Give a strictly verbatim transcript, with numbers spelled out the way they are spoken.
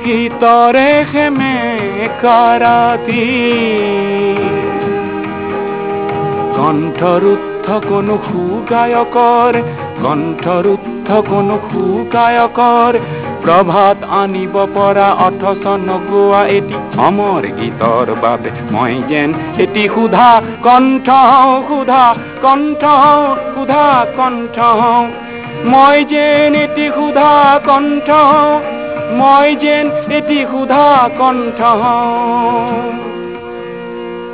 গীতৰে খেমে কাৰাতি কণ্ঠৰুদ্ধ কোনো সুগায়কৰ কণ্ঠৰুদ্ধ কোনো সুগায়কৰ প্ৰভাত আনিব পৰা অথচ নগোৱা এটি অমৰ গীতৰ বাবে মই যেন এটি সুধা কণ্ঠ সুধা কণ্ঠ সুধা কণ্ঠ মই যেন এটি সুধা কণ্ঠ মই যেন এটি সুধা কণ্ঠ